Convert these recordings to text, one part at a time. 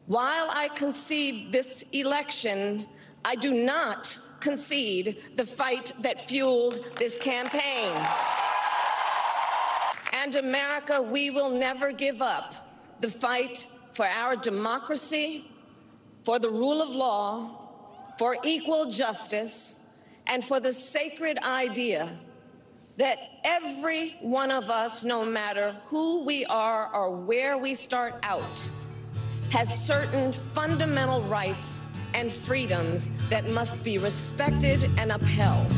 While I concede this election, I do not concede the fight that fueled this campaign. And America, we will never give up the fight for our democracy, for the rule of law, for equal justice, and for the sacred idea that every one of us, no matter who we are or where we start out, has certain fundamental rights and freedoms that must be respected and upheld.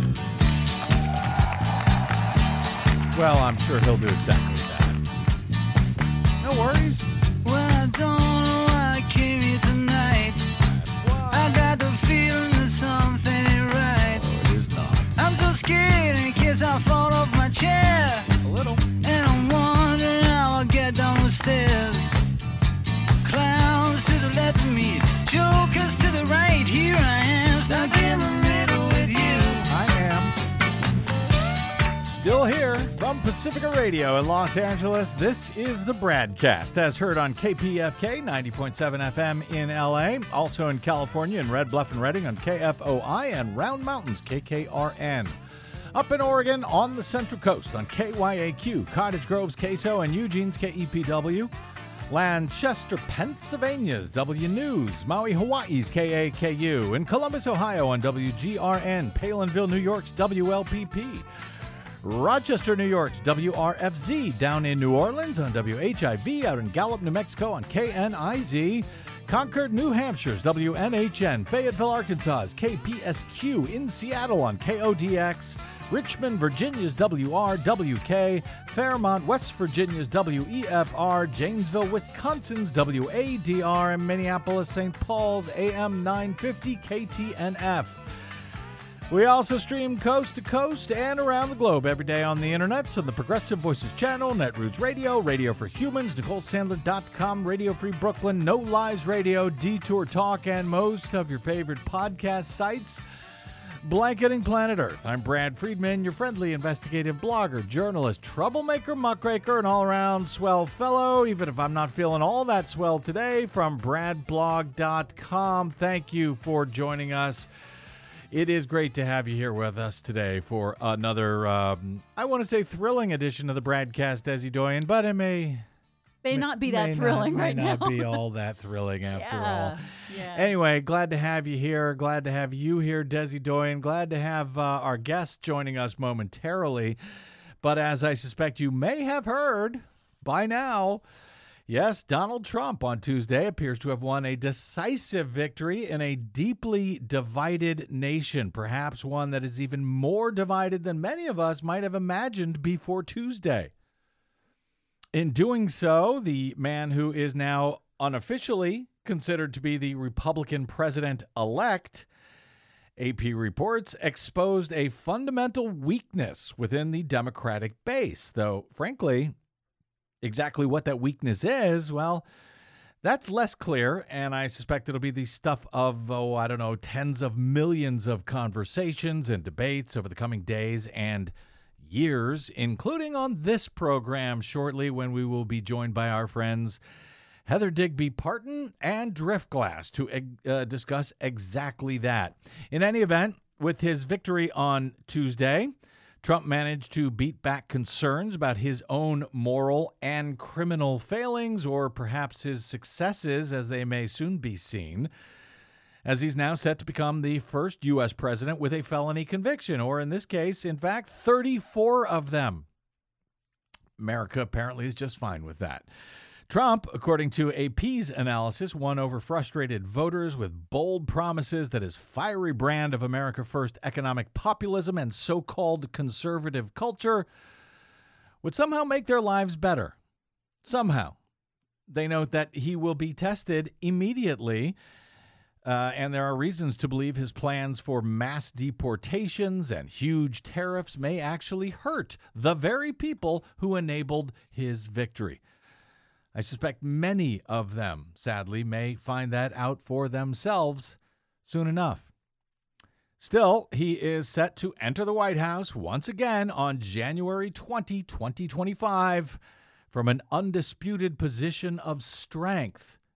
Well, I'm sure he'll do exactly that. No worries. Well, I don't know why I came here tonight. I got the feeling that something ain't right. Oh, it is not. I'm so scared in case I fall off my chair. A little. And I'm wondering how I'll get down the stairs. Clowns to the left of me, jokers to the right. Here I am, stuck in the middle with you. I am. Still here from Pacifica Radio in Los Angeles. This is the Bradcast, as heard on KPFK 90.7 FM in LA, also in California in Red Bluff and Redding on KFOI, and Round Mountains KKRN. Up in Oregon on the Central Coast on KYAQ, Cottage Grove's KSO, and Eugene's KEPW. Lancaster, Pennsylvania's W News, Maui, Hawaii's KAKU, in Columbus, Ohio on WGRN, Palinville, New York's WLPP, Rochester, New York's WRFZ, down in New Orleans on WHIV, out in Gallup, New Mexico on KNIZ, Concord, New Hampshire's WNHN, Fayetteville, Arkansas's KPSQ, in Seattle on KODX, Richmond, Virginia's WRWK, Fairmont, West Virginia's WEFR, Janesville, Wisconsin's WADR, and Minneapolis, St. Paul's AM 950 KTNF. We also stream coast to coast and around the globe every day on the internet on the Progressive Voices channel, Netroots Radio, Radio for Humans, NicoleSandler.com, Radio Free Brooklyn, No Lies Radio, Detour Talk, and most of your favorite podcast sites. Blanketing Planet Earth. I'm Brad Friedman, your friendly investigative blogger, journalist, troublemaker, muckraker, and all-around swell fellow, even if I'm not feeling all that swell today, from bradblog.com. Thank you for joining us. It is great to have you here with us today for another, I want to say thrilling edition of the Bradcast, Desi Doyen, but it may not be that thrilling right now. May not be all that thrilling after all. Yeah. Anyway, glad to have you here. Glad to have you here, Desi Doyen. Glad to have our guest joining us momentarily. But as I suspect you may have heard by now, yes, Donald Trump on Tuesday appears to have won a decisive victory in a deeply divided nation, perhaps one that is even more divided than many of us might have imagined before Tuesday. In doing so, the man who is now unofficially considered to be the Republican president-elect, AP reports, exposed a fundamental weakness within the Democratic base, though, frankly, exactly what that weakness is, well, that's less clear, and I suspect it'll be the stuff of, tens of millions of conversations and debates over the coming days and years, including on this program shortly when we will be joined by our friends Heather Digby Parton and Driftglass to discuss exactly that. In any event, with his victory on Tuesday, Trump managed to beat back concerns about his own moral and criminal failings, or perhaps his successes, as they may soon be seen, as he's now set to become the first U.S. president with a felony conviction, or in this case, in fact, 34 of them. America apparently is just fine with that. Trump, according to AP's analysis, won over frustrated voters with bold promises that his fiery brand of America First economic populism and so-called conservative culture would somehow make their lives better. Somehow. They note that he will be tested immediately, and there are reasons to believe his plans for mass deportations and huge tariffs may actually hurt the very people who enabled his victory. I suspect many of them, sadly, may find that out for themselves soon enough. Still, he is set to enter the White House once again on January 20, 2025, from an undisputed position of strength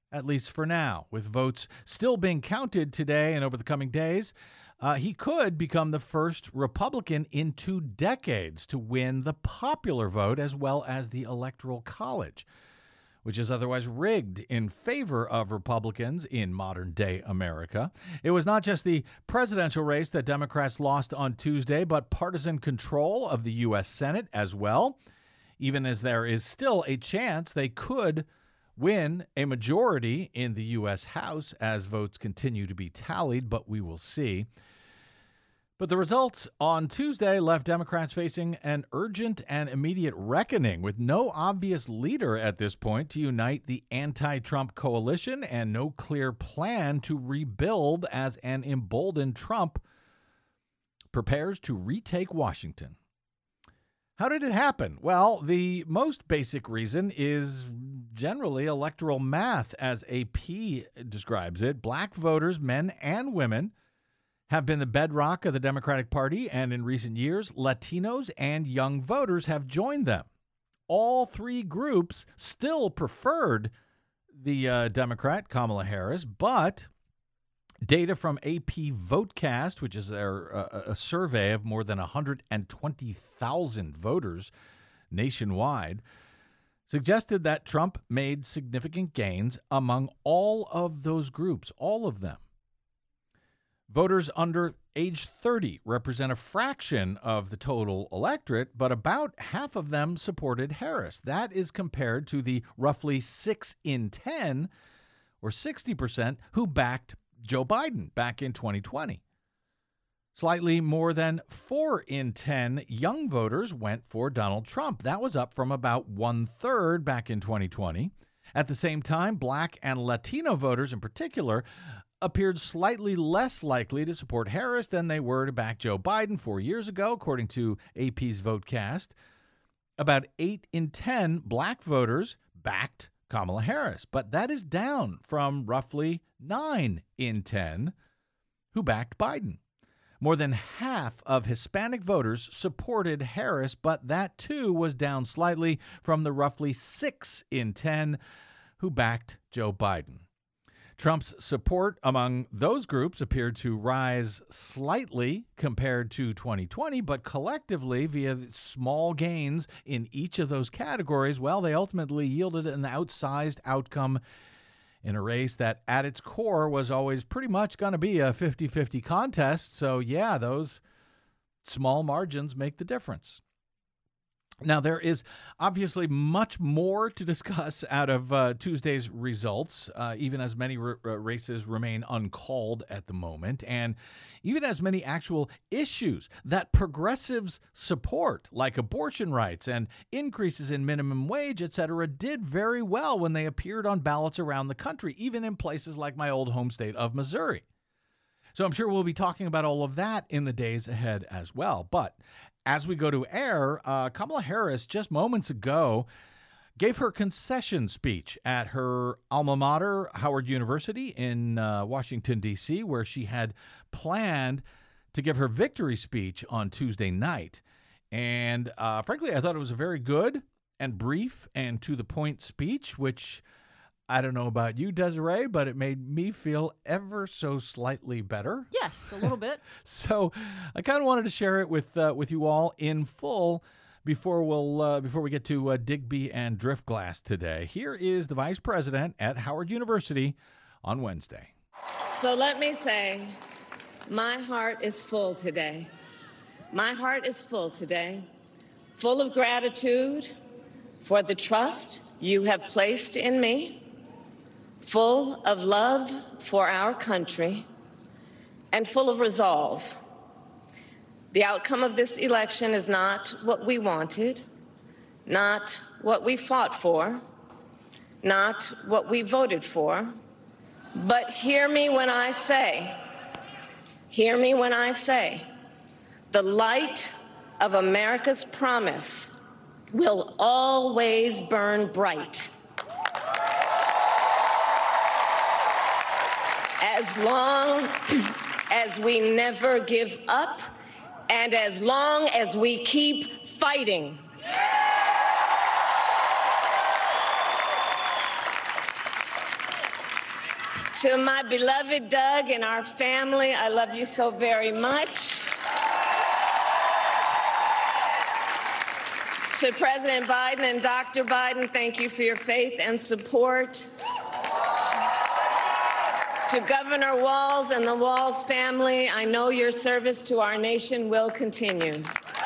at least for now. With votes still being counted today and over the coming days, he could become the first Republican in 2 decades to win the popular vote as well as the Electoral College, which is otherwise rigged in favor of Republicans in modern-day America. It was not just the presidential race that Democrats lost on Tuesday, but partisan control of the U.S. Senate as well, even as there is still a chance they could win a majority in the U.S. House as votes continue to be tallied, but we will see. But the results on Tuesday left Democrats facing an urgent and immediate reckoning with no obvious leader at this point to unite the anti-Trump coalition and no clear plan to rebuild as an emboldened Trump prepares to retake Washington. How did it happen? Well, the most basic reason is generally electoral math, as AP describes it. Black voters, men and women, have been the bedrock of the Democratic Party, and in recent years, Latinos and young voters have joined them. All 3 groups still preferred the Democrat, Kamala Harris, but data from AP Votecast, which is a survey of more than 120,000 voters nationwide, suggested that Trump made significant gains among all of those groups, all of them. Voters under age 30 represent a fraction of the total electorate, but about half of them supported Harris. That is compared to the roughly 6 in 10, or 60%, who backed Joe Biden back in 2020. Slightly more than 4 in 10 young voters went for Donald Trump. That was up from about 1/3 back in 2020. At the same time, Black and Latino voters in particular appeared slightly less likely to support Harris than they were to back Joe Biden 4 years ago, according to AP's Votecast. About 8 in 10 Black voters backed Kamala Harris, but that is down from roughly 9 in 10 who backed Biden. More than half of Hispanic voters supported Harris, but that too was down slightly from the roughly 6 in 10 who backed Joe Biden. Trump's support among those groups appeared to rise slightly compared to 2020, but collectively, via small gains in each of those categories, well, they ultimately yielded an outsized outcome in a race that at its core was always pretty much going to be a 50-50 contest. So, yeah, those small margins make the difference. Now, there is obviously much more to discuss out of Tuesday's results, even as many races remain uncalled at the moment, and even as many actual issues that progressives support, like abortion rights and increases in minimum wage, etc., did very well when they appeared on ballots around the country, even in places like my old home state of Missouri. So I'm sure we'll be talking about all of that in the days ahead as well. But as we go to air, Kamala Harris just moments ago gave her concession speech at her alma mater, Howard University in Washington, D.C., where she had planned to give her victory speech on Tuesday night. And frankly, I thought it was a very good and brief and to-the-point speech, which I don't know about you, Desiree, but it made me feel ever so slightly better. Yes, a little bit. So I kind of wanted to share it with you all in full before we get to Digby and Driftglass today. Here is the vice president at Howard University on Wednesday. So let me say, my heart is full today. My heart is full today, full of gratitude for the trust you have placed in me, full of love for our country, and full of resolve. The outcome of this election is not what we wanted, not what we fought for, not what we voted for, but hear me when I say, the light of America's promise will always burn bright. As long as we never give up, and as long as we keep fighting. To my beloved Doug and our family, I love you so very much. To President Biden and Dr. Biden, thank you for your faith and support. To Governor Walz and the Walz family, I know your service to our nation will continue.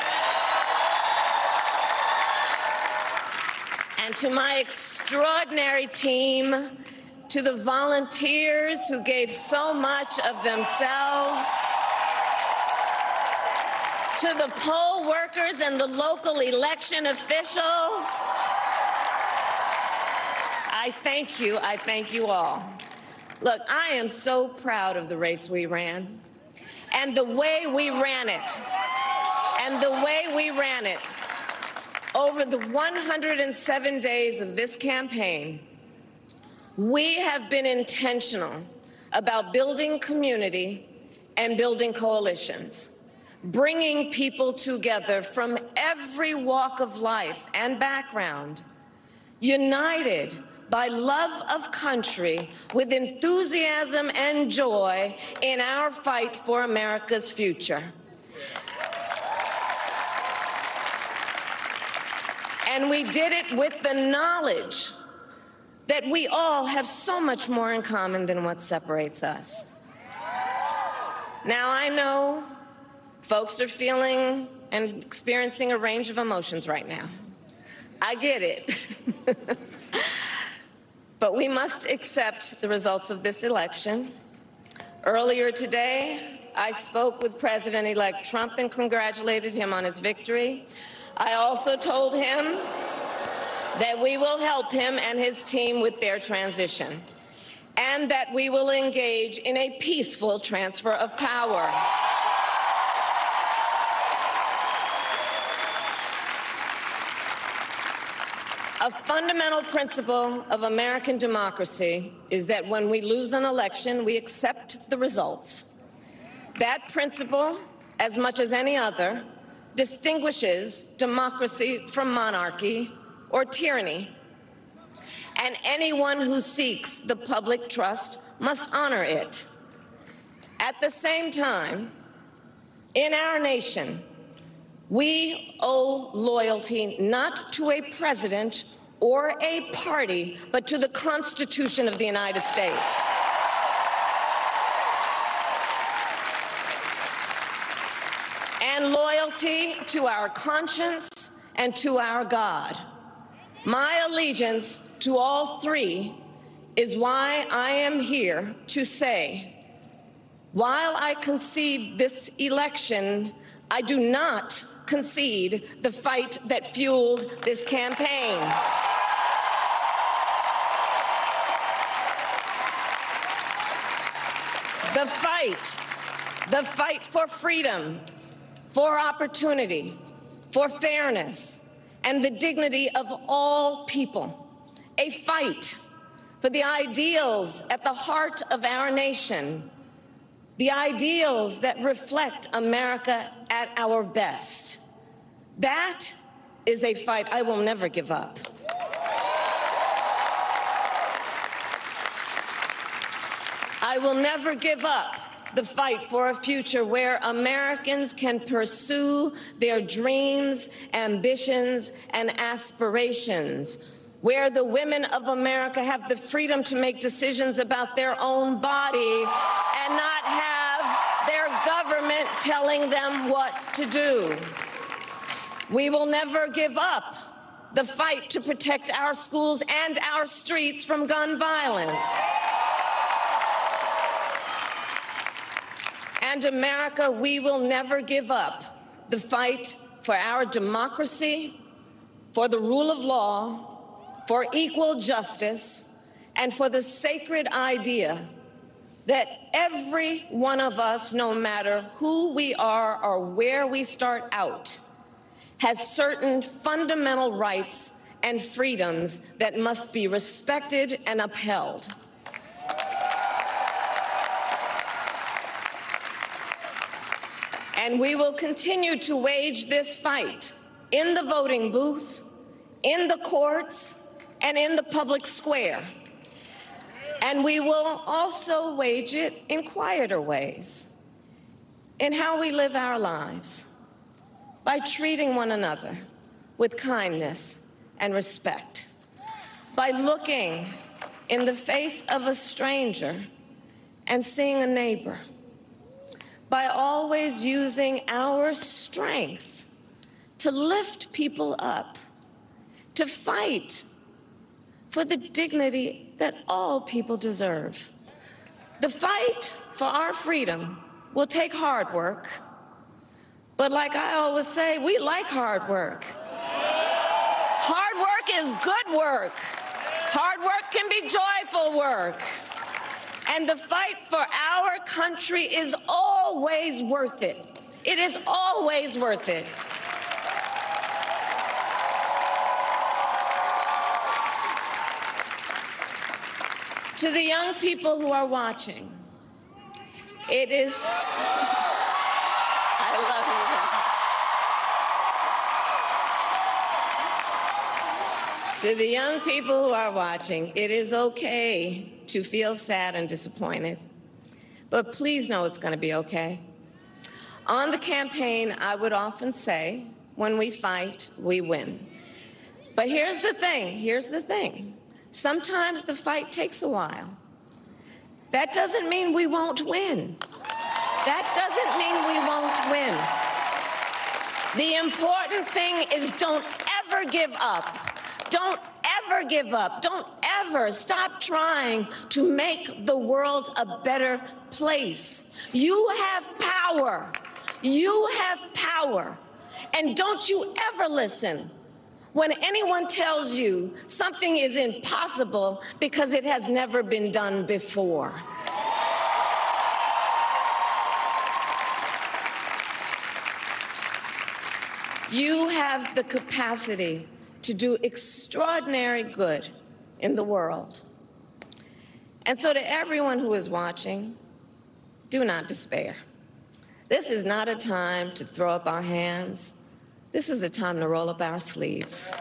And to my extraordinary team, to the volunteers who gave so much of themselves, to the poll workers and the local election officials, I thank you all. Look, I am so proud of the race we ran and the way we ran it. Over the 107 days of this campaign, we have been intentional about building community and building coalitions, bringing people together from every walk of life and background, united by love of country with enthusiasm and joy in our fight for America's future. And we did it with the knowledge that we all have so much more in common than what separates us. Now, I know folks are feeling and experiencing a range of emotions right now. I get it. But we must accept the results of this election. Earlier today, I spoke with President-elect Trump and congratulated him on his victory. I also told him that we will help him and his team with their transition, and that we will engage in a peaceful transfer of power. A fundamental principle of American democracy is that when we lose an election, we accept the results. That principle, as much as any other, distinguishes democracy from monarchy or tyranny. And anyone who seeks the public trust must honor it. At the same time, in our nation, we owe loyalty not to a president or a party, but to the Constitution of the United States. And loyalty to our conscience and to our God. My allegiance to all three is why I am here to say, while I concede this election, I do not concede the fight that fueled this campaign. The fight for freedom, for opportunity, for fairness, and the dignity of all people. A fight for the ideals at the heart of our nation, the ideals that reflect America at our best. That is a fight I will never give up. I will never give up the fight for a future where Americans can pursue their dreams, ambitions, and aspirations, where the women of America have the freedom to make decisions about their own body and not have their government telling them what to do. We will never give up the fight to protect our schools and our streets from gun violence. And America, we will never give up the fight for our democracy, for the rule of law, for equal justice, and for the sacred idea that every one of us, no matter who we are or where we start out, has certain fundamental rights and freedoms that must be respected and upheld. And we will continue to wage this fight in the voting booth, in the courts, and in the public square. And we will also wage it in quieter ways, in how we live our lives, by treating one another with kindness and respect, by looking in the face of a stranger and seeing a neighbor, by always using our strength to lift people up, to fight for the dignity that all people deserve. The fight for our freedom will take hard work, but like I always say, we like hard work. Hard work is good work. Hard work can be joyful work. And the fight for our country is always worth it. It is always worth it. To the young people who are watching, it is, I love you. To the young people who are watching, it is okay to feel sad and disappointed, but please know it's going to be okay. On the campaign, I would often say, when we fight, we win. But here's the thing. Sometimes the fight takes a while. That doesn't mean we won't win. That doesn't mean we won't win. The important thing is don't ever give up. Don't ever give up. Don't ever stop trying to make the world a better place. You have power. You have power. And don't you ever listen when anyone tells you something is impossible because it has never been done before. You have the capacity to do extraordinary good in the world. And so to everyone who is watching, do not despair. This is not a time to throw up our hands. This is a time to roll up our sleeves.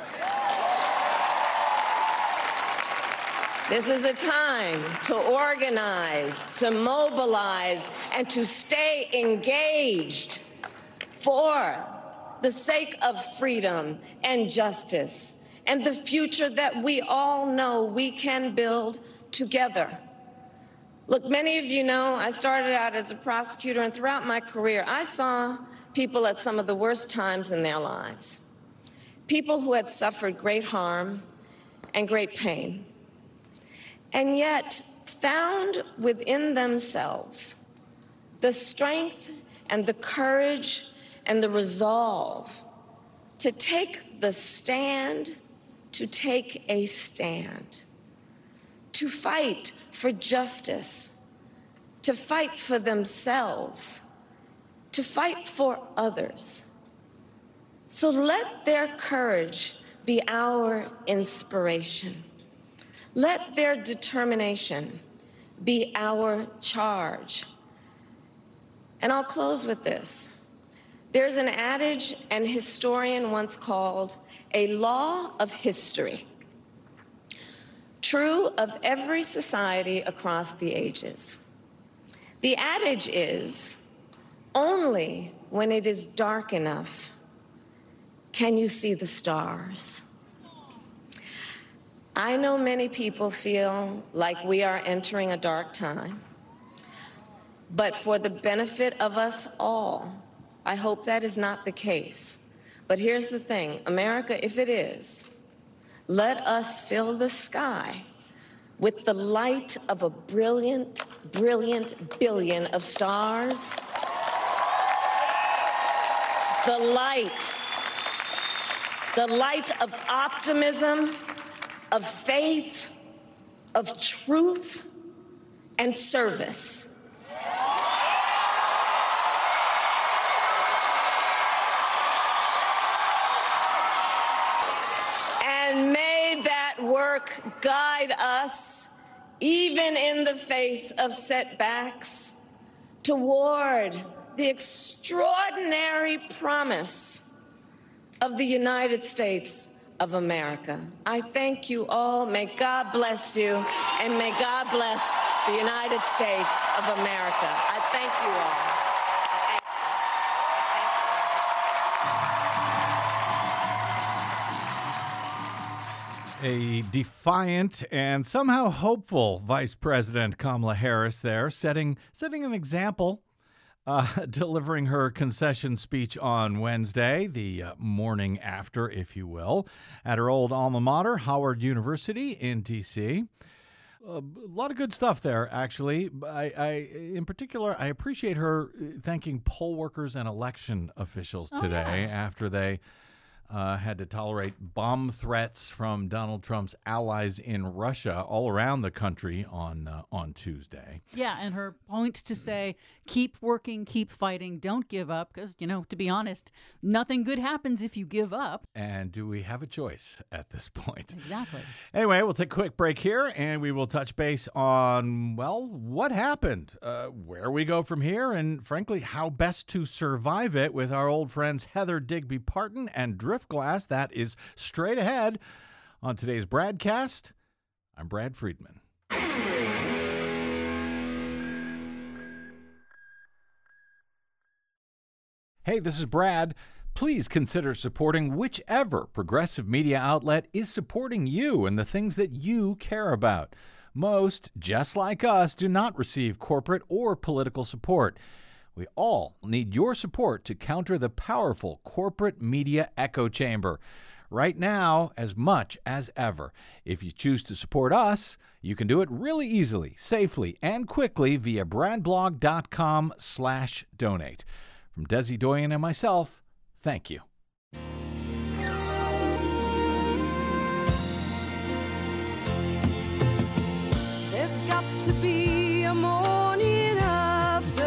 This is a time to organize, to mobilize, and to stay engaged for the sake of freedom and justice and the future that we all know we can build together. Look, many of you know I started out as a prosecutor, and throughout my career, I saw people at some of the worst times in their lives. People who had suffered great harm and great pain, and yet found within themselves the strength and the courage and the resolve to take the stand, to take a stand, to fight for justice, to fight for themselves, to fight for others. So let their courage be our inspiration. Let their determination be our charge. And I'll close with this. There's an adage an historian once called a law of history, true of every society across the ages. The adage is, only when it is dark enough can you see the stars. I know many people feel like we are entering a dark time, but for the benefit of us all, I hope that is not the case. But here's the thing, America, if it is, let us fill the sky with the light of a brilliant, brilliant billion of stars. The light of optimism, of faith, of truth, and service. And may that work guide us, even in the face of setbacks, toward the extraordinary promise of the United States of America. I thank you all. May God bless you, and may God bless the United States of America. I thank you all. A defiant and somehow hopeful Vice President Kamala Harris there, setting an example, delivering her concession speech on Wednesday, the morning after, if you will, at her old alma mater, Howard University in D.C. A lot of good stuff there, actually. In particular, I appreciate her thanking poll workers and election officials today after they had to tolerate bomb threats from Donald Trump's allies in Russia all around the country on Tuesday. Yeah, and her point to say, keep working, keep fighting, don't give up, because, to be honest, nothing good happens if you give up. And do we have a choice at this point? Exactly. Anyway, we'll take a quick break here, and we will touch base on, what happened, where we go from here, and frankly, how best to survive it with our old friends Heather Digby Parton and Driftglass. That is straight ahead on today's Bradcast. I'm Brad Friedman. Hey, this is Brad. Please consider supporting whichever progressive media outlet is supporting you and the things that you care about. Most, just like us, do not receive corporate or political support. We all need your support to counter the powerful corporate media echo chamber. Right now, as much as ever. If you choose to support us, you can do it really easily, safely, and quickly via bradblog.com/donate. From Desi Doyen and myself, thank you. There's got to be a morning after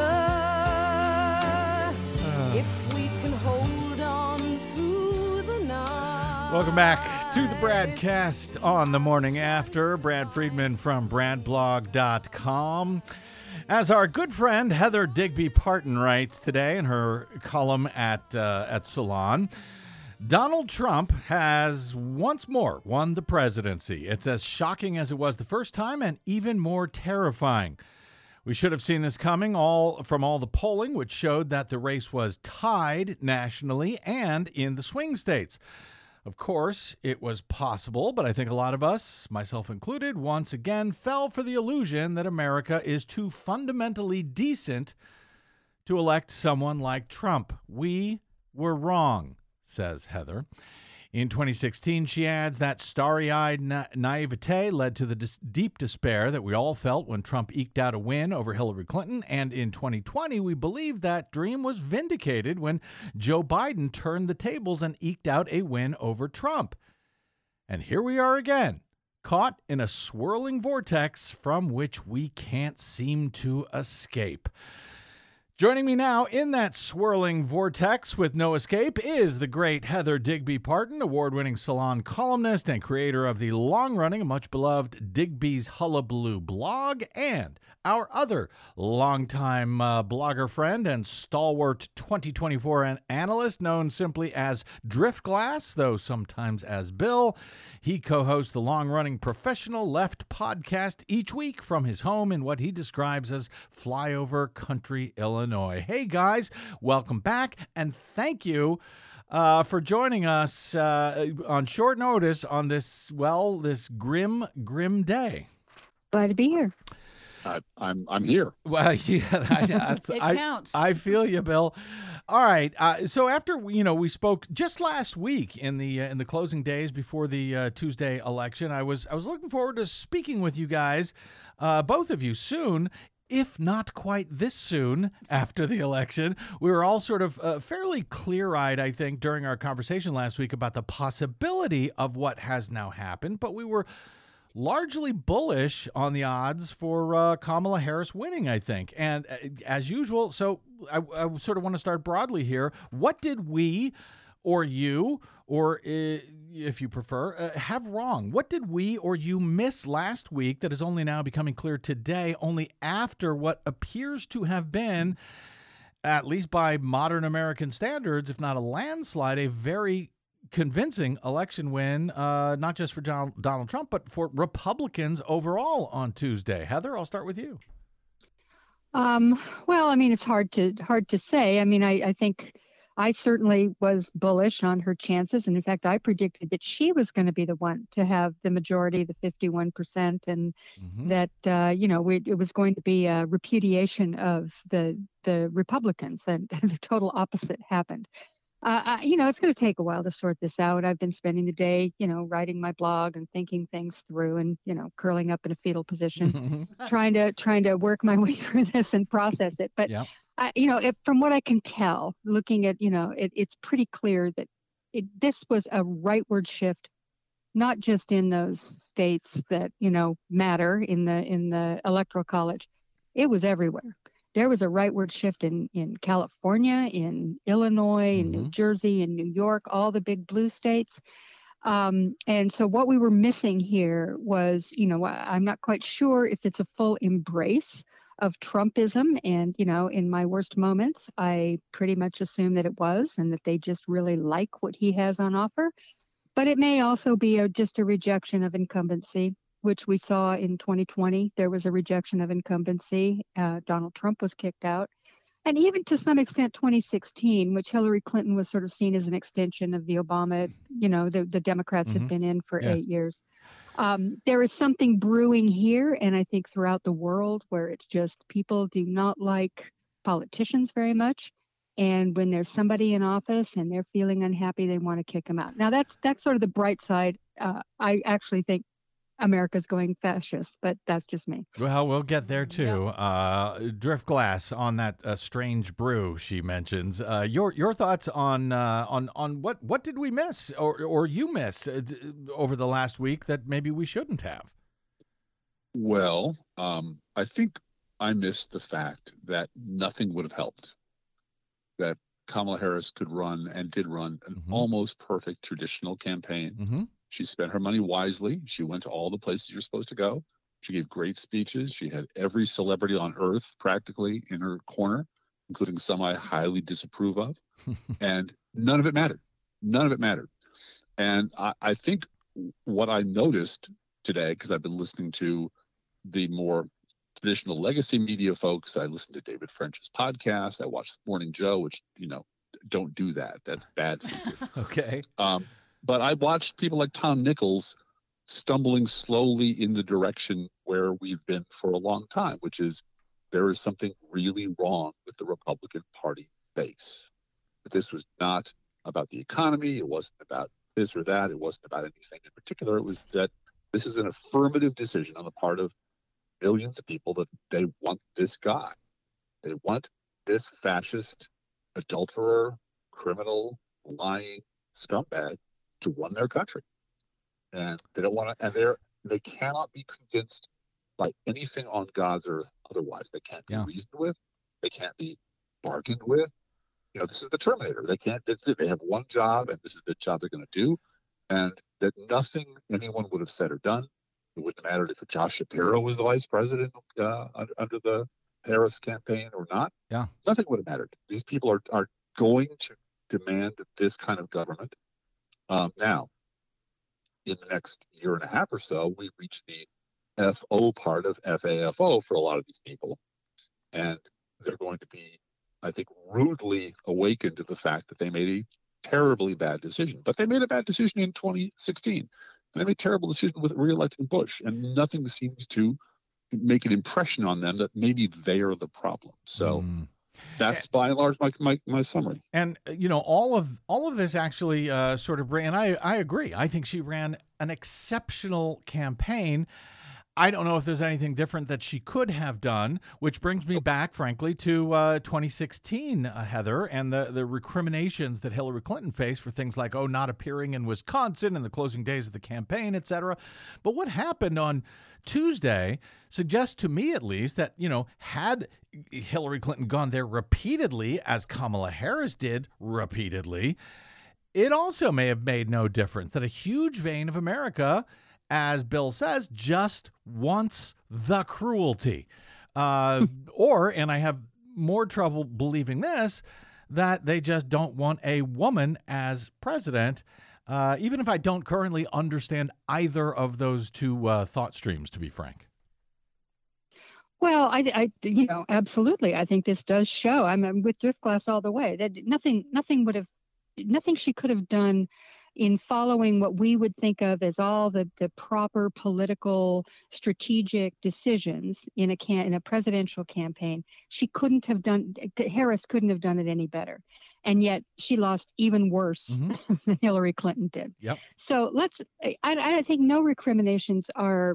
if we can hold on through the night. Welcome back to the Bradcast on the morning after. Brad Friedman from bradblog.com. As our good friend Heather Digby Parton writes today in her column at Salon, Donald Trump has once more won the presidency. It's as shocking as it was the first time and even more terrifying. We should have seen this coming from all the polling, which showed that the race was tied nationally and in the swing states. Of course, it was possible, but I think a lot of us, myself included, once again fell for the illusion that America is too fundamentally decent to elect someone like Trump. We were wrong, says Heather. In 2016, she adds, that starry-eyed naivete led to the deep despair that we all felt when Trump eked out a win over Hillary Clinton. And in 2020, we believe that dream was vindicated when Joe Biden turned the tables and eked out a win over Trump. And here we are again, caught in a swirling vortex from which we can't seem to escape. Joining me now in that swirling vortex with no escape is the great Heather Digby Parton, award-winning Salon columnist and creator of the long-running, much-beloved Digby's Hullabaloo blog, and our other longtime blogger friend and stalwart 2024 analyst known simply as Driftglass, though sometimes as Bill. He co-hosts the long-running Professional Left podcast each week from his home in what he describes as flyover country, Illinois. Hey, guys, welcome back, and thank you for joining us on short notice on this grim day. Glad to be here. I'm here. Well, yeah, it counts. I feel you, Bill. All right. So after we spoke just last week in the closing days before the Tuesday election, I was looking forward to speaking with you guys, both of you, soon. If not quite this soon after the election. We were all sort of fairly clear-eyed, I think, during our conversation last week about the possibility of what has now happened, but we were largely bullish on the odds for Kamala Harris winning, I think. And as usual, so I sort of want to start broadly here. What did we, or you, or if you prefer, have wrong? What did we or you miss last week that is only now becoming clear today, only after what appears to have been, at least by modern American standards, if not a landslide, a very convincing election win, not just for Donald Trump, but for Republicans overall on Tuesday. Heather, I'll start with you. Well, I mean, it's hard to say. I mean, I think I certainly was bullish on her chances. And in fact, I predicted that she was going to be the one to have the majority, the 51%, and that, it was going to be a repudiation of the Republicans, and the total opposite happened. It's going to take a while to sort this out. I've been spending the day, writing my blog and thinking things through, and, curling up in a fetal position, trying to work my way through this and process it. But, from what I can tell, looking at, it's pretty clear that this was a rightward shift, not just in those states that, matter in the Electoral College. It was everywhere. There was a rightward shift in California, in Illinois, in New Jersey, in New York, all the big blue states. And so what we were missing here was, I'm not quite sure if it's a full embrace of Trumpism. And, in my worst moments, I pretty much assume that it was, and that they just really like what he has on offer. But it may also be just a rejection of incumbency, which we saw in 2020. There was a rejection of incumbency. Donald Trump was kicked out. And even to some extent, 2016, which Hillary Clinton was sort of seen as an extension of the Obama, the Democrats had been in for 8 years. There is something brewing here, and I think throughout the world, where it's just people do not like politicians very much. And when there's somebody in office and they're feeling unhappy, they want to kick them out. Now, that's sort of the bright side. I actually think America's going fascist, but that's just me. Well, we'll get there too. Driftglass on that strange brew she mentions. Your thoughts on what did we miss or you miss over the last week that maybe we shouldn't have? Well, I think I missed the fact that nothing would have helped. That Kamala Harris could run and did run an almost perfect traditional campaign. She spent her money wisely. She went to all the places you're supposed to go. She gave great speeches. She had every celebrity on earth practically in her corner, including some I highly disapprove of. And none of it mattered. None of it mattered. And I think what I noticed today, because I've been listening to the more traditional legacy media folks, I listened to David French's podcast. I watched Morning Joe, which, don't do that. That's bad for you. Okay. But I watched people like Tom Nichols stumbling slowly in the direction where we've been for a long time, which is there is something really wrong with the Republican Party base. This was not about the economy. It wasn't about this or that. It wasn't about anything in particular. It was that this is an affirmative decision on the part of millions of people that they want this guy. They want this fascist, adulterer, criminal, lying scumbag to run their country, and they don't want to, and they cannot be convinced by anything on God's earth otherwise. They can't be reasoned with, they can't be bargained with. This is the Terminator. They can't. They have one job, and this is the job they're going to do, and that nothing anyone would have said or done. It wouldn't have mattered if Josh Shapiro was the vice president under the Harris campaign or not. Yeah, nothing would have mattered. These people are going to demand this kind of government. Now, in the next year and a half or so, we reach the FO part of FAFO for a lot of these people. And they're going to be, I think, rudely awakened to the fact that they made a terribly bad decision. But they made a bad decision in 2016. And they made a terrible decision with re-electing Bush. And nothing seems to make an impression on them that maybe they are the problem. So that's by and large my summary. And all of this actually sort of and I agree. I think she ran an exceptional campaign. I don't know if there's anything different that she could have done, which brings me back, frankly, to 2016, Heather, and the recriminations that Hillary Clinton faced for things like, not appearing in Wisconsin in the closing days of the campaign, et cetera. But what happened on Tuesday suggests to me, at least, that, had Hillary Clinton gone there repeatedly, as Kamala Harris did repeatedly, it also may have made no difference, that a huge vein of America, as Bill says, just wants the cruelty. Or, and I have more trouble believing this, that they just don't want a woman as president. even if I don't currently understand either of those two thought streams, to be frank. Well, absolutely. I think this does show. I'm with Driftglass all the way. That nothing she could have done in following what we would think of as all the proper political strategic decisions in a presidential campaign. Harris couldn't have done it any better. And yet she lost even worse than Hillary Clinton did. Yep. So I think no recriminations are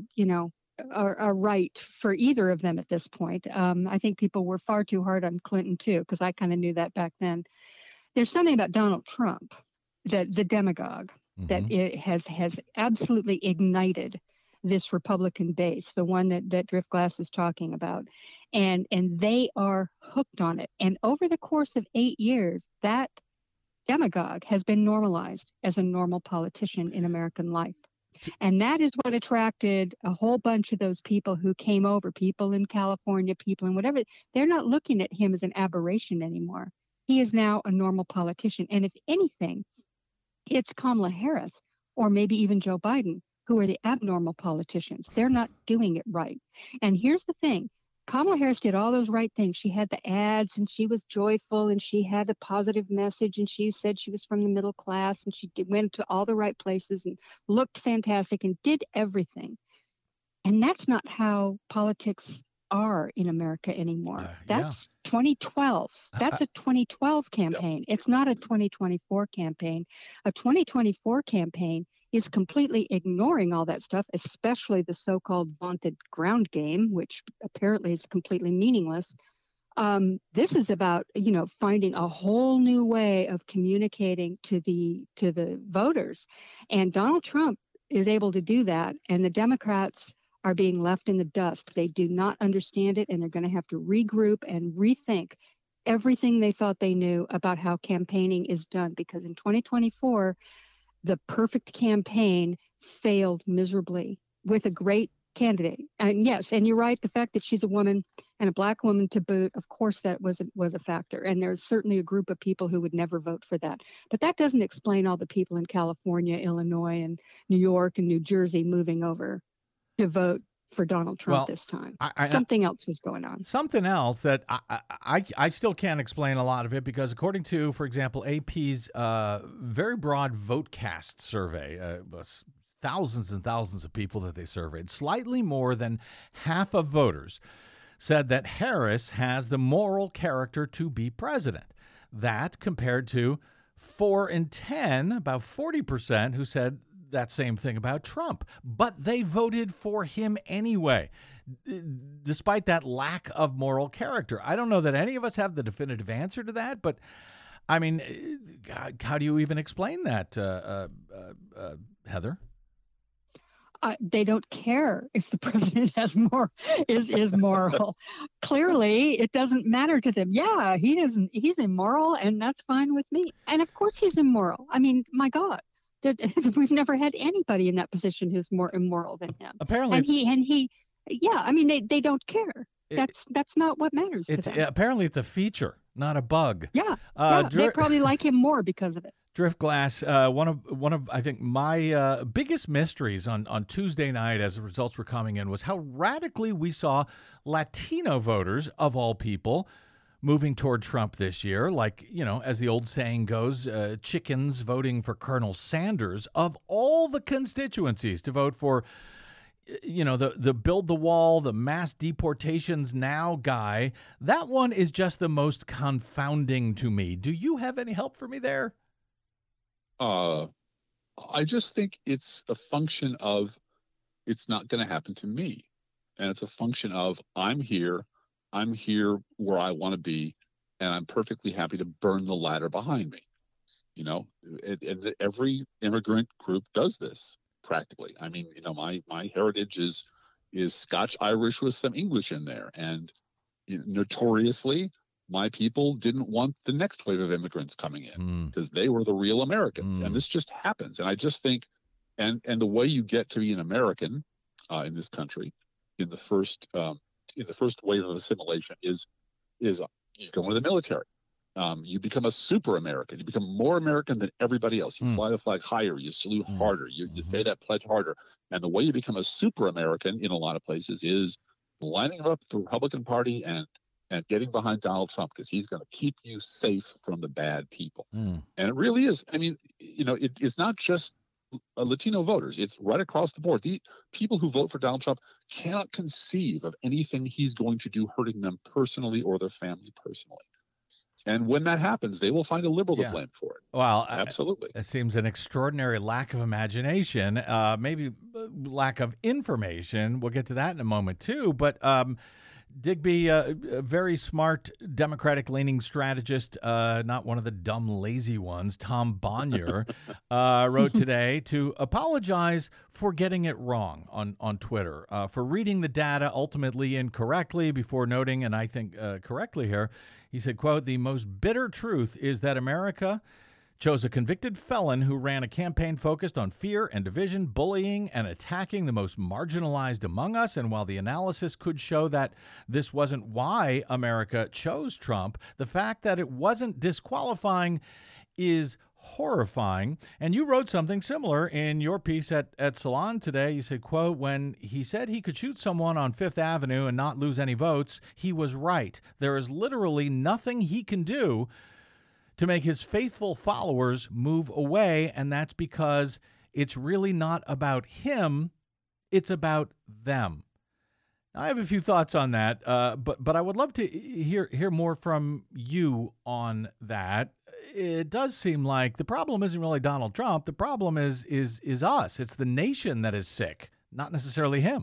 right for either of them at this point. I think people were far too hard on Clinton too, because I kind of knew that back then. There's something about Donald Trump, the demagogue, that it has absolutely ignited this Republican base, the one that Driftglass is talking about, and they are hooked on it. And over the course of 8 years, that demagogue has been normalized as a normal politician in American life. And that is what attracted a whole bunch of those people who came over, people in California, people in whatever. They're not looking at him as an aberration anymore. He is now a normal politician. And if anything, it's Kamala Harris or maybe even Joe Biden who are the abnormal politicians. They're not doing it right. And here's the thing. Kamala Harris did all those right things. She had the ads and she was joyful and she had a positive message and she said she was from the middle class and she went to all the right places and looked fantastic and did everything. And that's not how politics are in America anymore. That's 2012. That's a 2012 campaign. It's not a 2024 campaign. A 2024 campaign is completely ignoring all that stuff, especially the so-called vaunted ground game, which apparently is completely meaningless. This is about, finding a whole new way of communicating to the voters. And Donald Trump is able to do that. And the Democrats are being left in the dust. They do not understand it, and they're going to have to regroup and rethink everything they thought they knew about how campaigning is done, because in 2024, the perfect campaign failed miserably with a great candidate. And yes, and you're right, the fact that she's a woman and a Black woman to boot, of course that was a factor. And there's certainly a group of people who would never vote for that. But that doesn't explain all the people in California, Illinois, and New York and New Jersey moving over to vote for Donald Trump this time. Something else was going on. Something else that I still can't explain a lot of it, because according to, for example, AP's very broad VoteCast survey, thousands and thousands of people that they surveyed, slightly more than half of voters said that Harris has the moral character to be president. That compared to 4 in 10, about 40%, who said that same thing about Trump, but they voted for him anyway, despite that lack of moral character. I don't know that any of us have the definitive answer to that, but I mean, how do you even explain that, Heather? They don't care if the president is moral. Clearly, it doesn't matter to them. Yeah, he's immoral, and that's fine with me. And of course, he's immoral. I mean, my God. We've never had anybody in that position who's more immoral than him. Apparently, they don't care. That's not what matters to them. Apparently, it's a feature, not a bug. Yeah, they probably like him more because of it. Driftglass, one of I think my biggest mysteries on Tuesday night as the results were coming in was how radically we saw Latino voters, of all people, moving toward Trump this year. Like, as the old saying goes, chickens voting for Colonel Sanders, of all the constituencies to vote for, the build the wall, the mass deportations now guy. That one is just the most confounding to me. Do you have any help for me there? I just think it's a function of it's not going to happen to me. And it's a function of I'm here where I want to be, and I'm perfectly happy to burn the ladder behind me. And every immigrant group does this practically. I mean, my heritage is Scotch-Irish with some English in there. And notoriously, my people didn't want the next wave of immigrants coming in because they were the real Americans. And this just happens. And I just think, and the way you get to be an American in this country in the first wave of assimilation is you go into the military. You become a super American. You become more American than everybody else. You fly the flag higher. You salute harder. You say that pledge harder. And the way you become a super American in a lot of places is lining up the Republican Party and getting behind Donald Trump, because he's going to keep you safe from the bad people. And it really is. I mean, it's not just Latino voters. It's right across the board. The people who vote for Donald Trump cannot conceive of anything he's going to do hurting them personally or their family personally. And when that happens, they will find a liberal to blame for it. Well, absolutely. That seems an extraordinary lack of imagination, maybe lack of information. We'll get to that in a moment, too. But Digby, a very smart Democratic-leaning strategist, not one of the dumb, lazy ones, Tom Bonnier, wrote today to apologize for getting it wrong on Twitter, for reading the data ultimately incorrectly, before noting, and I think correctly here, he said, quote, "The most bitter truth is that America chose a convicted felon who ran a campaign focused on fear and division, bullying, and attacking the most marginalized among us. And while the analysis could show that this wasn't why America chose Trump, the fact that it wasn't disqualifying is horrifying." And you wrote something similar in your piece at Salon today. You said, quote, "When he said he could shoot someone on Fifth Avenue and not lose any votes, he was right. There is literally nothing he can do to make his faithful followers move away, and that's because it's really not about him, it's about them." I have a few thoughts on that, but I would love to hear more from you on that. It does seem like the problem isn't really Donald Trump. The problem is us. It's the nation that is sick, not necessarily him.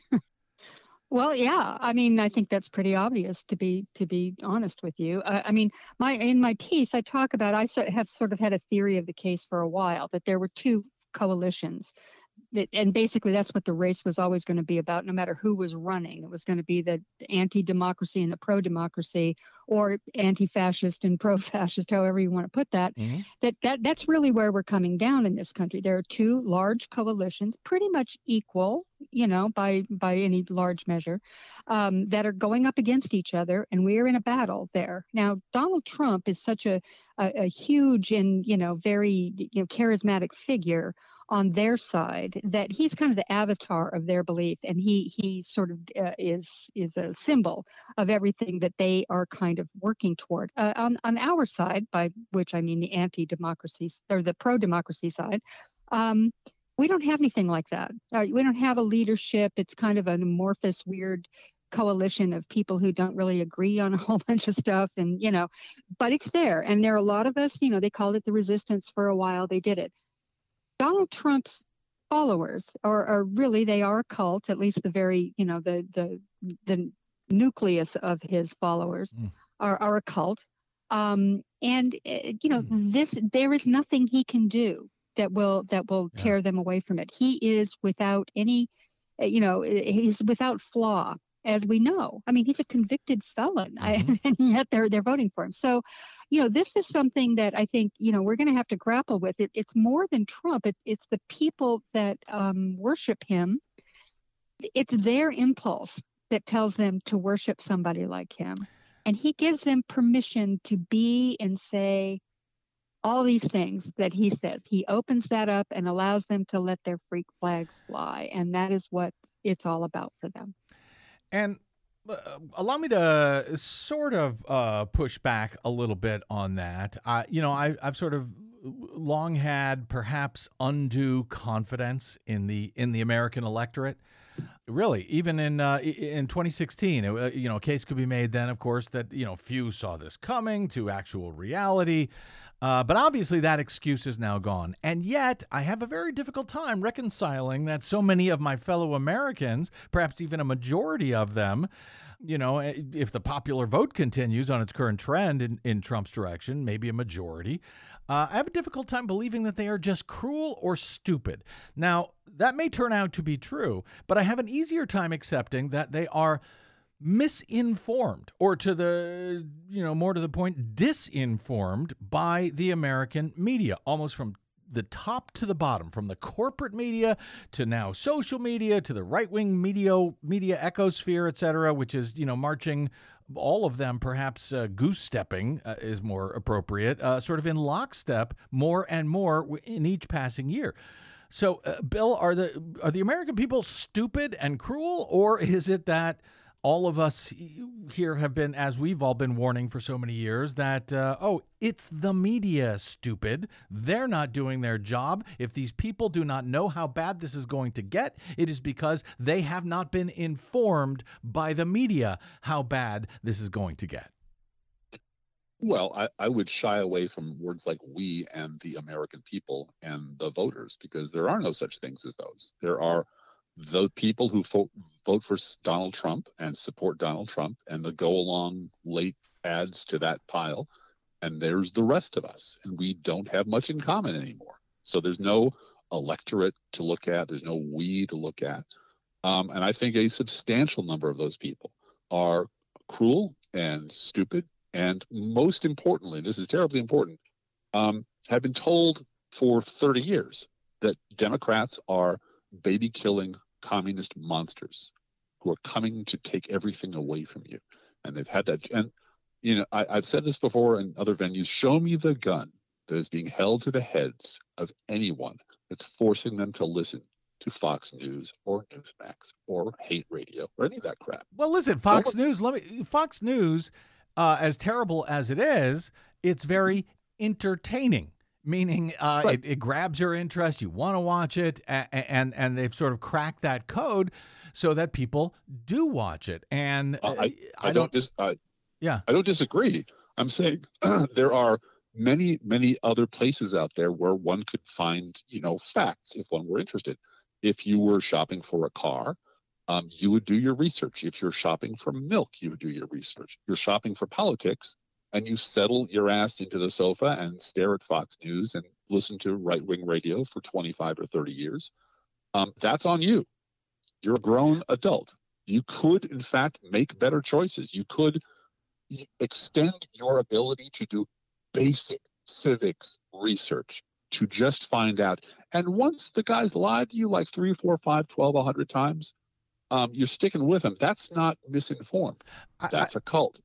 Well, yeah. I mean, I think that's pretty obvious, to be honest with you. I mean, in my piece, I talk about, have sort of had a theory of the case for a while, that there were two coalitions. And basically, that's what the race was always going to be about, no matter who was running. It was going to be the anti-democracy and the pro-democracy, or anti-fascist and pro-fascist, however you want to put that. That's really where we're coming down in this country. There are two large coalitions, pretty much equal, by any large measure, that are going up against each other, and we are in a battle there. Now, Donald Trump is such a huge and very charismatic figure on their side, that he's kind of the avatar of their belief, and he sort of is a symbol of everything that they are kind of working toward. On our side, by which I mean the anti-democracy or the pro-democracy side, we don't have anything like that. We don't have a leadership. It's kind of an amorphous, weird coalition of people who don't really agree on a whole bunch of stuff, and but it's there, and there are a lot of us. They called it the resistance for a while. They did it. Donald Trump's followers are really, they are a cult, at least the very, the nucleus of his followers are a cult. There is nothing he can do that will tear them away from it. He is without any, he's without flaw, as we know. I mean, he's a convicted felon, and yet they're voting for him. So, this is something that I think, we're going to have to grapple with. It's more than Trump. It's the people that worship him. It's their impulse that tells them to worship somebody like him. And he gives them permission to be and say all these things that he says. He opens that up and allows them to let their freak flags fly. And that is what it's all about for them. And allow me to sort of push back a little bit on that. I've sort of long had perhaps undue confidence in the American electorate. Really, even in 2016, a case could be made then, of course, that few saw this coming to actual reality. But obviously that excuse is now gone. And yet I have a very difficult time reconciling that so many of my fellow Americans, perhaps even a majority of them, if the popular vote continues on its current trend in Trump's direction, maybe a majority, I have a difficult time believing that they are just cruel or stupid. Now, that may turn out to be true, but I have an easier time accepting that they are misinformed, or to the, more to the point, disinformed by the American media, almost from the top to the bottom, from the corporate media to now social media to the right-wing media ecosphere, et cetera, which is, marching all of them perhaps goose stepping is more appropriate, sort of in lockstep more and more in each passing year. So, Bill, are the American people stupid and cruel, or is it that all of us here have been, as we've all been warning for so many years, that, it's the media, stupid. They're not doing their job. If these people do not know how bad this is going to get, it is because they have not been informed by the media how bad this is going to get. Well, I would shy away from words like we and the American people and the voters, because there are no such things as those. There are the people who vote for Donald Trump and support Donald Trump and the go along late ads to that pile. And there's the rest of us. And we don't have much in common anymore. So there's no electorate to look at. There's no we to look at. And I think a substantial number of those people are cruel and stupid. And most importantly, this is terribly important, have been told for 30 years that Democrats are baby-killing communist monsters who are coming to take everything away from you. And they've had that. And, I've said this before in other venues, show me the gun that is being held to the heads of anyone that's forcing them to listen to Fox News or Newsmax or hate radio or any of that crap. Well, listen, Fox News, as terrible as it is, it's very entertaining, meaning Right. it grabs your interest. You want to watch it, and they've sort of cracked that code so that people do watch it. And I don't disagree. I'm saying there are many, many other places out there where one could find, facts if one were interested. If you were shopping for a car, you would do your research. If you're shopping for milk, you would do your research. You're shopping for politics, and you settle your ass into the sofa and stare at Fox News and listen to right-wing radio for 25 or 30 years. That's on you. You're a grown adult. You could, in fact, make better choices. You could extend your ability to do basic civics research to just find out. And once the guy's lied to you like 3, 4, 5, 12, 100 times, you're sticking with him. That's not misinformed. That's a cult.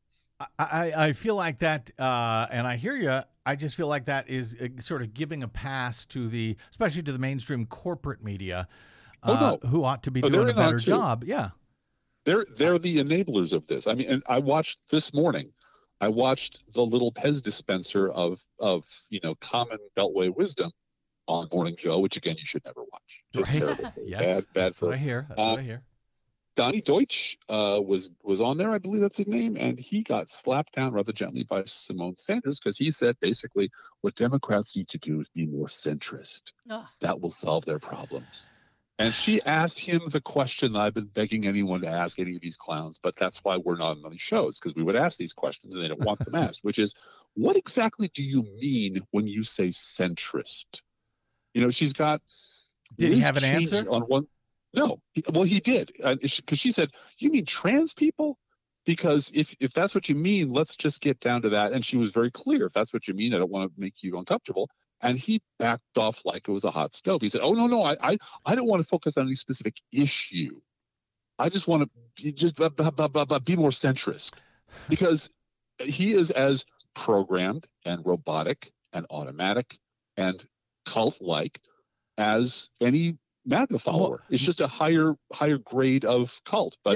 I feel like that, and I hear you. I just feel like that is sort of giving a pass to especially to the mainstream corporate media, who ought to be doing a better job. Yeah, they're the enablers of this. I mean, and I watched this morning. I watched the little Pez dispenser of common Beltway wisdom on Morning Joe, which again you should never watch. Just terrible. Yes, bad for. That's what I hear. That's what I hear. Donnie Deutsch was on there, I believe that's his name, and he got slapped down rather gently by Simone Sanders because he said basically what Democrats need to do is be more centrist. That will solve their problems. And she asked him the question that I've been begging anyone to ask any of these clowns, but that's why we're not on these shows, because we would ask these questions and they don't want them asked, which is, what exactly do you mean when you say centrist? She's got. Did he have an answer on one? No. He did. Because she said, you mean trans people? Because if that's what you mean, let's just get down to that. And she was very clear. If that's what you mean, I don't want to make you uncomfortable. And he backed off like it was a hot stove. He said, oh, no, I don't want to focus on any specific issue. I just want to just be more centrist. Because he is as programmed and robotic and automatic and cult-like as any MAGA follower. It's just a higher grade of cult. But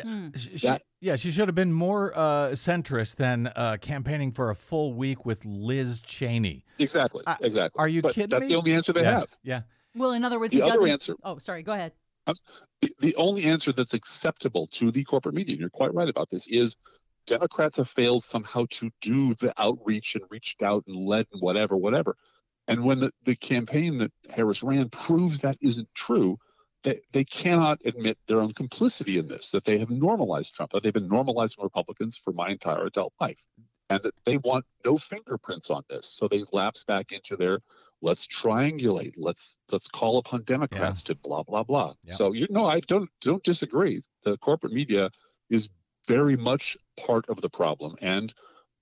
she should have been more centrist than campaigning for a full week with Liz Cheney. Exactly. Are you kidding me? That's the only answer they have. Yeah. Well, in other words, the other answer. Oh, sorry. Go ahead. The only answer that's acceptable to the corporate media, and you're quite right about this, is Democrats have failed somehow to do the outreach and reached out and led and whatever. And when the campaign that Harris ran proves that isn't true, they cannot admit their own complicity in this, that they have normalized Trump, that they've been normalizing Republicans for my entire adult life, and that they want no fingerprints on this. So they've lapsed back into their let's triangulate, let's call upon Democrats to blah, blah, blah. Yeah. So, I don't disagree. The corporate media is very much part of the problem, and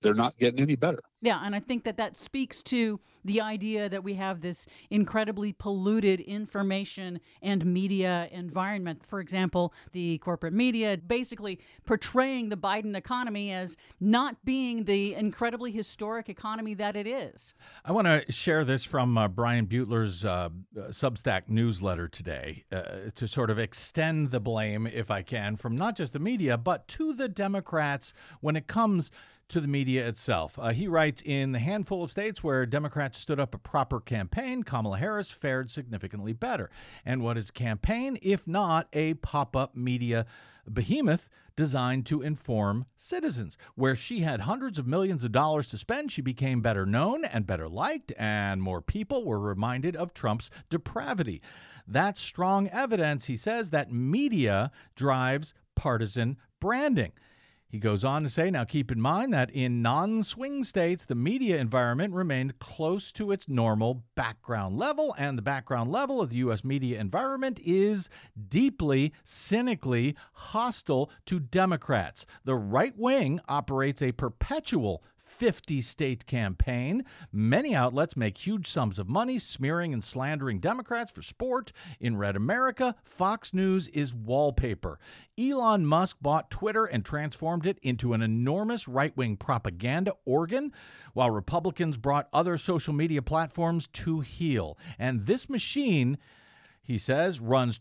they're not getting any better. Yeah, and I think that speaks to the idea that we have this incredibly polluted information and media environment. For example, the corporate media basically portraying the Biden economy as not being the incredibly historic economy that it is. I want to share this from Brian Butler's Substack newsletter today to sort of extend the blame, if I can, from not just the media, but to the Democrats when it comes to the media itself. He writes, in the handful of states where Democrats stood up a proper campaign, Kamala Harris fared significantly better. And what is a campaign if not a pop-up media behemoth designed to inform citizens? Where she had hundreds of millions of dollars to spend, she became better known and better liked, and more people were reminded of Trump's depravity. That's strong evidence, he says, that media drives partisan branding. He goes on to say, now keep in mind that in non-swing states, the media environment remained close to its normal background level, and the background level of the U.S. media environment is deeply, cynically hostile to Democrats. The right wing operates a perpetual 50-state campaign. Many outlets make huge sums of money smearing and slandering Democrats for sport. In Red America, Fox News is wallpaper. Elon Musk bought Twitter and transformed it into an enormous right-wing propaganda organ, while Republicans brought other social media platforms to heel. And this machine, he says, runs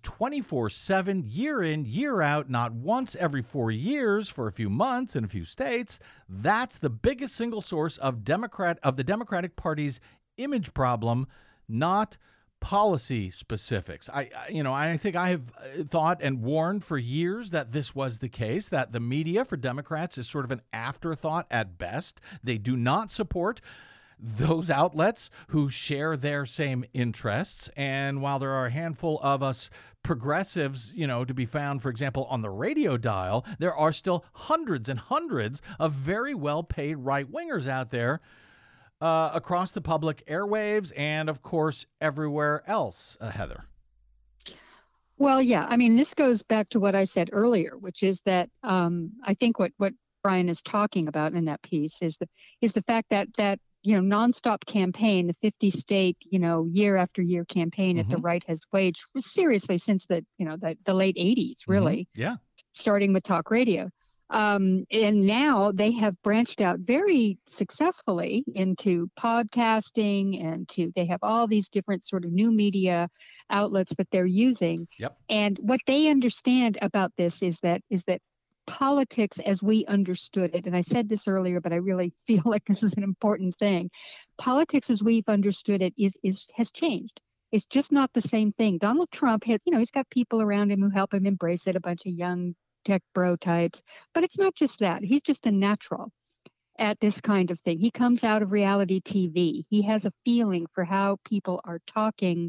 24/7, year in, year out, not once every 4 years for a few months in a few states. That's the biggest single source of the Democratic Party's image problem, not policy specifics. I think I have thought and warned for years that this was the case, that the media for Democrats is sort of an afterthought at best. They do not support those outlets who share their same interests. And while there are a handful of us progressives, to be found, for example, on the radio dial, there are still hundreds and hundreds of very well-paid right-wingers out there across the public airwaves and, of course, everywhere else, Heather. Well, yeah. I mean, this goes back to what I said earlier, which is that I think what Brian is talking about in that piece is the fact that nonstop campaign, the 50-state, year after year campaign that the right has waged seriously since the late 80s, really. Yeah. Starting with talk radio. And now they have branched out very successfully into podcasting, and they have all these different sort of new media outlets that they're using. Yep. And what they understand about this is that politics as we understood it, and I said this earlier, but I really feel like this is an important thing. Politics as we've understood it has changed. It's just not the same thing. Donald Trump has, he's got people around him who help him embrace it, a bunch of young tech bro types, but it's not just that. He's just a natural at this kind of thing. He comes out of reality TV. He has a feeling for how people are talking,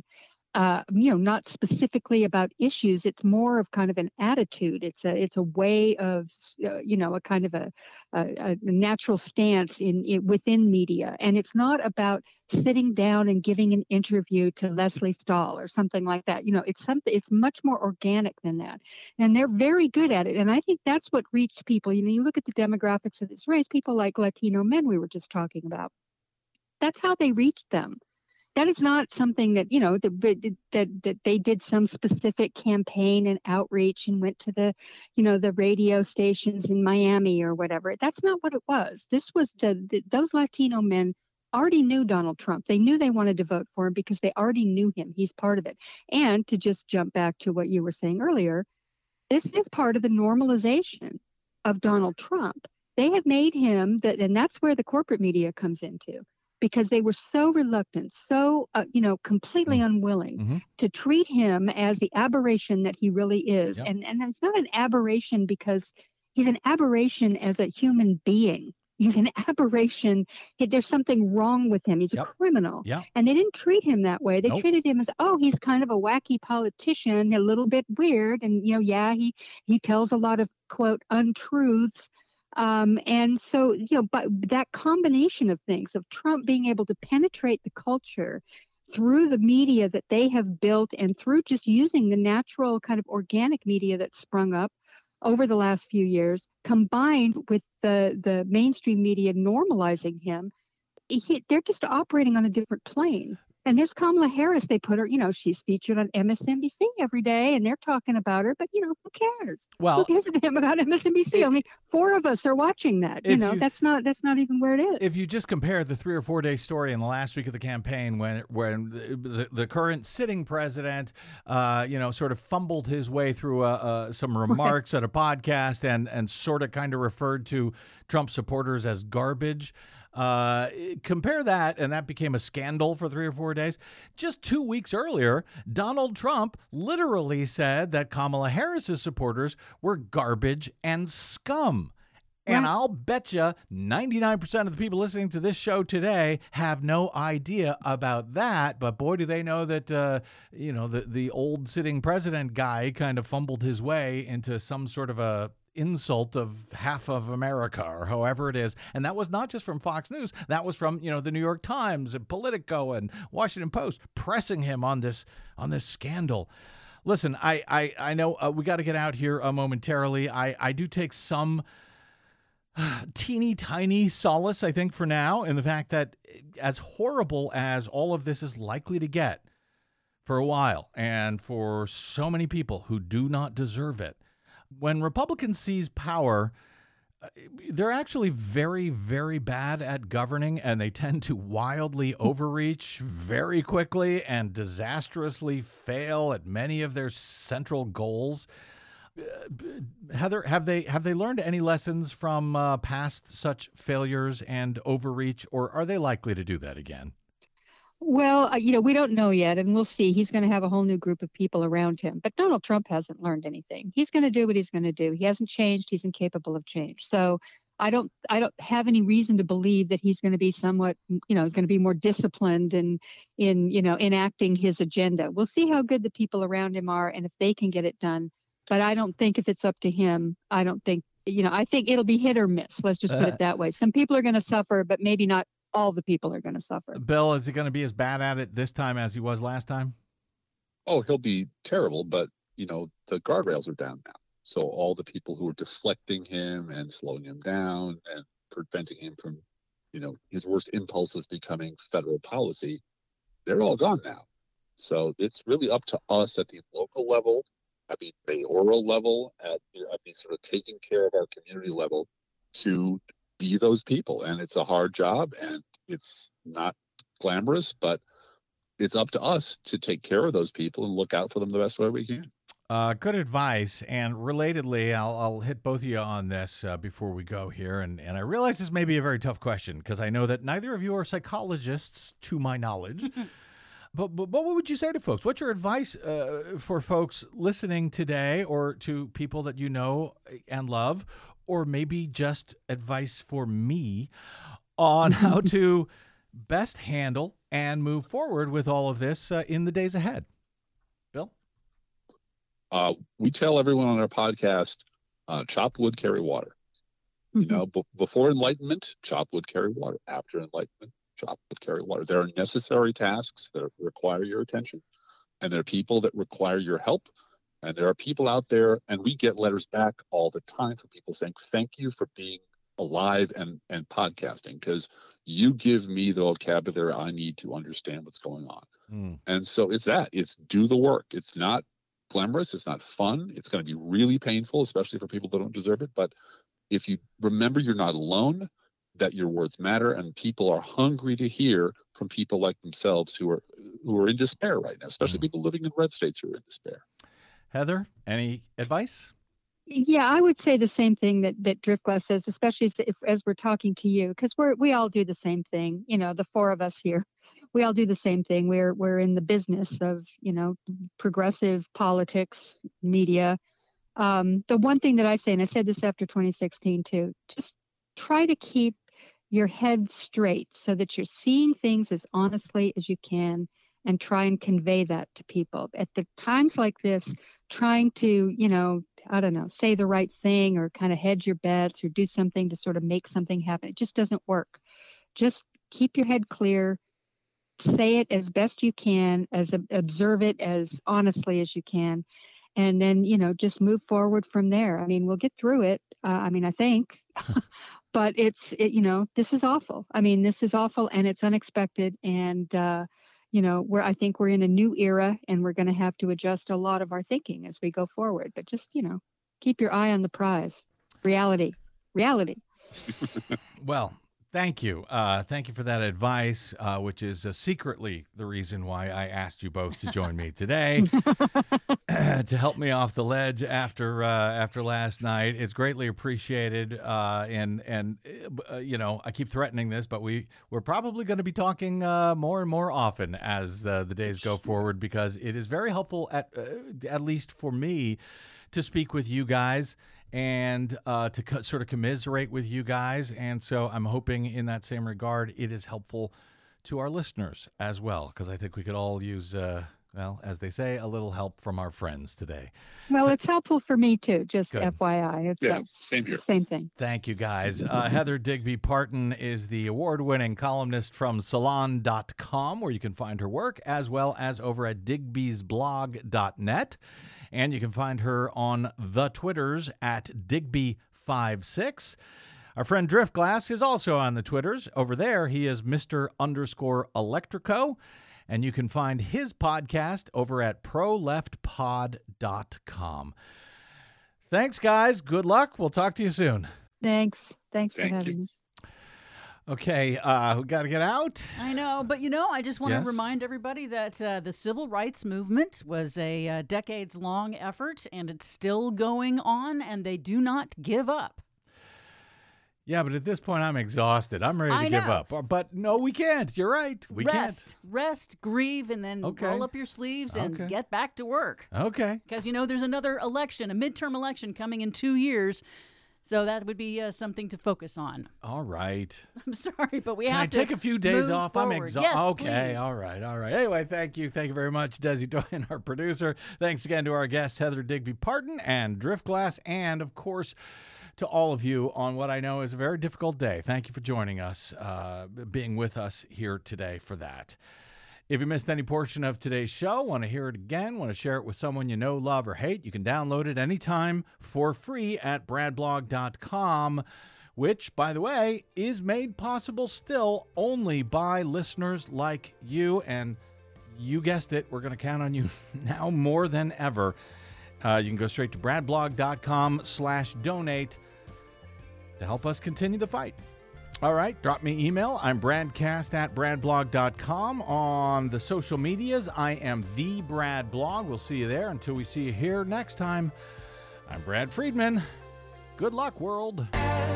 not specifically about issues. It's more of kind of an attitude. It's a way of, a kind of a natural stance within media. And it's not about sitting down and giving an interview to Leslie Stahl or something like that. It's much more organic than that. And they're very good at it. And I think that's what reached people. You look at the demographics of this race, people like Latino men we were just talking about. That's how they reached them. That is not something that, that they did some specific campaign and outreach and went to the radio stations in Miami or whatever. That's not what it was. This was those Latino men already knew Donald Trump. They knew they wanted to vote for him because they already knew him. He's part of it. And to just jump back to what you were saying earlier, this is part of the normalization of Donald Trump. They have made him and that's where the corporate media comes into. Because they were so reluctant, so, completely unwilling to treat him as the aberration that he really is. Yep. And it's not an aberration because he's an aberration as a human being. He's an aberration. There's something wrong with him. He's a criminal. Yep. And they didn't treat him that way. They treated him as, he's kind of a wacky politician, a little bit weird. And, he tells a lot of, quote, untruths. And so, but that combination of things, of Trump being able to penetrate the culture through the media that they have built and through just using the natural kind of organic media that sprung up over the last few years, combined with the mainstream media normalizing him, they're just operating on a different plane. And there's Kamala Harris. They put her, she's featured on MSNBC every day, and they're talking about her. But, who cares? Well, who gives a damn about MSNBC? Only 4 of us are watching that. That's not even where it is. If you just compare the 3 or 4 day story in the last week of the campaign, when the current sitting president, sort of fumbled his way through some remarks at a podcast and sort of kind of referred to Trump supporters as garbage. Compare that, and that became a scandal for 3 or 4 days. Just 2 weeks earlier, Donald Trump literally said that Kamala Harris's supporters were garbage and scum. Right. And I'll bet you 99% of the people listening to this show today have no idea about that. But boy, do they know that, the old sitting president guy kind of fumbled his way into some sort of a insult of half of America, or however it is. And that was not just from Fox News. That was from, the New York Times and Politico and Washington Post pressing him on this scandal. Listen, I know we got to get out here momentarily. I do take some teeny tiny solace, I think, for now, in the fact that as horrible as all of this is likely to get for a while, and for so many people who do not deserve it, when Republicans seize power, they're actually very, very bad at governing, and they tend to wildly overreach very quickly and disastrously fail at many of their central goals. Heather, have they learned any lessons from past such failures and overreach, or are they likely to do that again? Well, we don't know yet, and we'll see. He's going to have a whole new group of people around him. But Donald Trump hasn't learned anything. He's going to do what he's going to do. He hasn't changed. He's incapable of change. So I don't have any reason to believe that he's going to be somewhat, is going to be more disciplined in enacting his agenda. We'll see how good the people around him are and if they can get it done. But I don't think if it's up to him, I think it'll be hit or miss. Let's just put it that way. Some people are going to suffer, but maybe not all the people are going to suffer. Bill, is he going to be as bad at it this time as he was last time? Oh, he'll be terrible, but, the guardrails are down now. So all the people who are deflecting him and slowing him down and preventing him from, his worst impulses becoming federal policy, they're all gone now. So it's really up to us at the local level, at the mayoral level, at the sort of taking care of our community level to be those people. And it's a hard job, and it's not glamorous, but it's up to us to take care of those people and look out for them the best way we can. Good advice. And relatedly, I'll hit both of you on this before we go here. And I realize this may be a very tough question, because I know that neither of you are psychologists, to my knowledge. But what would you say to folks? What's your advice for folks listening today, or to people that you know and love, or maybe just advice for me on how to best handle and move forward with all of this in the days ahead? Bill? We tell everyone on our podcast, chop wood, carry water. Before enlightenment, chop wood, carry water. After enlightenment, chop wood, carry water. There are necessary tasks that require your attention, and there are people that require your help. And there are people out there, and we get letters back all the time from people saying, thank you for being alive and podcasting, because you give me the vocabulary I need to understand what's going on. And so it's do the work. It's not glamorous. It's not fun. It's going to be really painful, especially for people that don't deserve it. But if you remember you're not alone, that your words matter, and people are hungry to hear from people like themselves who are in despair right now, especially people living in red states who are in despair. Heather, any advice? Yeah, I would say the same thing that Driftglass says, especially as we're talking to you, because we all do the same thing. The 4 of us here, we all do the same thing. We're in the business of progressive politics, media. The one thing that I say, and I said this after 2016 too, just try to keep your head straight so that you're seeing things as honestly as you can, and try and convey that to people. At the times like this, trying to, say the right thing or kind of hedge your bets or do something to sort of make something happen, it just doesn't work. Just keep your head clear, say it as best you can, observe it as honestly as you can, and then, just move forward from there. I mean, we'll get through it. I think, but this is awful. I mean, this is awful, and it's unexpected. And, I think we're in a new era, and we're going to have to adjust a lot of our thinking as we go forward. But just, keep your eye on the prize. Reality. Well, thank you. Thank you for that advice, which is secretly the reason why I asked you both to join me today to help me off the ledge after last night. It's greatly appreciated. And I keep threatening this, but we're probably going to be talking more and more often as the days go forward, because it is very helpful, at least for me, to speak with you guys and to sort of commiserate with you guys. And so I'm hoping in that same regard, it is helpful to our listeners as well, because I think we could all use, as they say, a little help from our friends today. Well, it's helpful for me too, just Good. FYI. Same here. Same thing. Thank you, guys. Heather Digby Parton is the award-winning columnist from Salon.com, where you can find her work, as well as over at digbysblog.net. And you can find her on the Twitters at Digby56. Our friend Driftglass is also on the Twitters. Over there, he is Mr._Electrico. And you can find his podcast over at proleftpod.com. Thanks, guys. Good luck. We'll talk to you soon. Thanks for having us. Okay, we got to get out. I know, but I just want to remind everybody that the civil rights movement was a decades-long effort, and it's still going on, and they do not give up. Yeah, but at this point, I'm exhausted. I'm ready to give up. But no, we can't. You're right. We can't. Rest, grieve, and then roll up your sleeves and get back to work. Okay. Because, there's another election, a midterm election coming in 2 years. So that would be something to focus on. All right. I'm sorry, but we Can have I to take a few days off? Forward. I'm exhausted. Yes, okay. please. All right. Anyway, thank you. Thank you very much, Desi Doyen, our producer. Thanks again to our guests, Heather Digby Parton and Driftglass, and, of course, to all of you on what I know is a very difficult day. Thank you for joining us, being with us here today for that. If you missed any portion of today's show, want to hear it again, want to share it with someone you know, love, or hate, you can download it anytime for free at bradblog.com, which, by the way, is made possible still only by listeners like you. And you guessed it, we're going to count on you now more than ever. You can go straight to bradblog.com/donate to help us continue the fight. All right, drop me email. I'm bradcast@bradblog.com. On the social medias, I am the Brad Blog. We'll see you there. Until we see you here next time, I'm Brad Friedman. Good luck, world.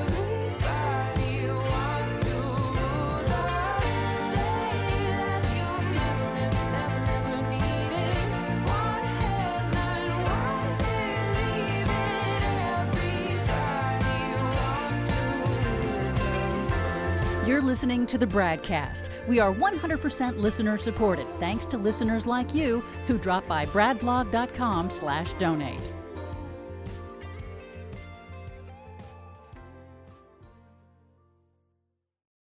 You're listening to the Bradcast. We are 100% listener supported, thanks to listeners like you who drop by bradblog.com/donate.